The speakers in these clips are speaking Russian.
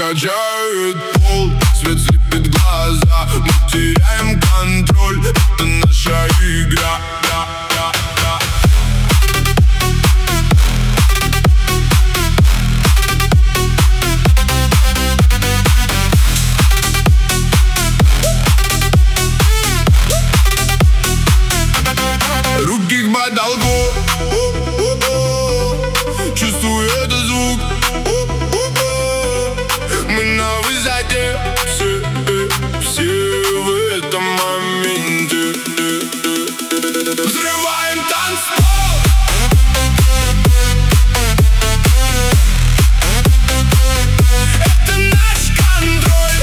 качает пол, свет слепит глаза. Мы теряем контроль, это наша игра. Руки к потолку, чувствую этот звук. Мы на высоте, все в этом моменте. Взрываем танцпол. Это наш контроль.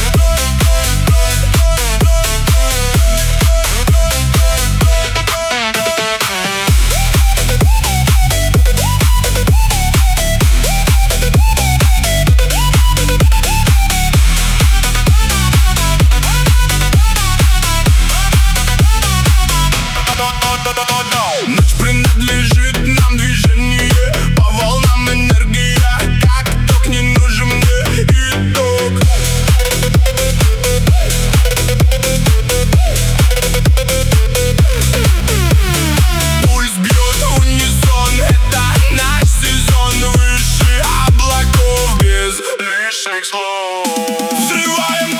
Ночь принадлежит нам, движение по волнам, энергия, как ток, не нужен мне итог. Пульс бьет в унисон, это наш сезон, выше облаков без лишних слов. Взрываем